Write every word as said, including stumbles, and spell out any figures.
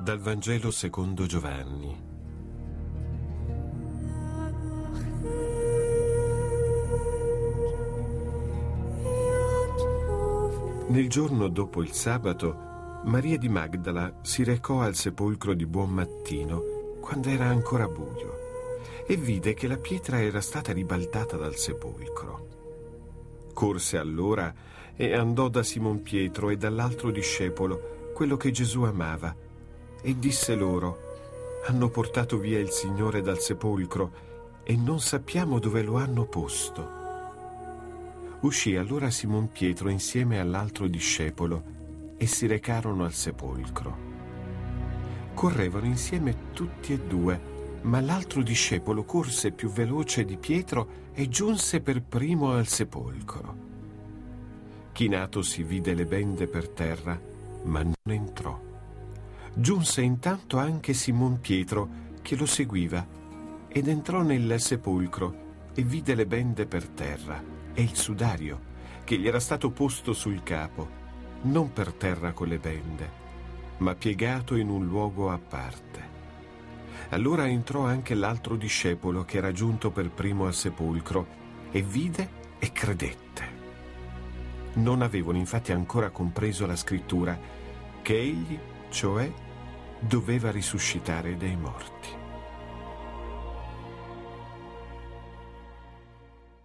Dal Vangelo secondo Giovanni. Nel giorno dopo il sabato, Maria di Magdala si recò al sepolcro di buon mattino, quando era ancora buio, e vide che la pietra era stata ribaltata dal sepolcro. Corse allora e andò da Simon Pietro e dall'altro discepolo, quello che Gesù amava, e disse loro: hanno portato via il Signore dal sepolcro e non sappiamo dove lo hanno posto. Uscì allora Simon Pietro insieme all'altro discepolo e si recarono al sepolcro. Correvano insieme tutti e due, ma l'altro discepolo corse più veloce di Pietro e giunse per primo al sepolcro. Chinatosi vide le bende per terra, ma non entrò. Giunse intanto anche Simon Pietro, che lo seguiva, ed entrò nel sepolcro e vide le bende per terra e il sudario che gli era stato posto sul capo, non per terra con le bende, ma piegato in un luogo a parte. Allora entrò anche l'altro discepolo che era giunto per primo al sepolcro e vide e credette. Non avevano infatti ancora compreso la scrittura che egli, cioè, doveva risuscitare dai morti.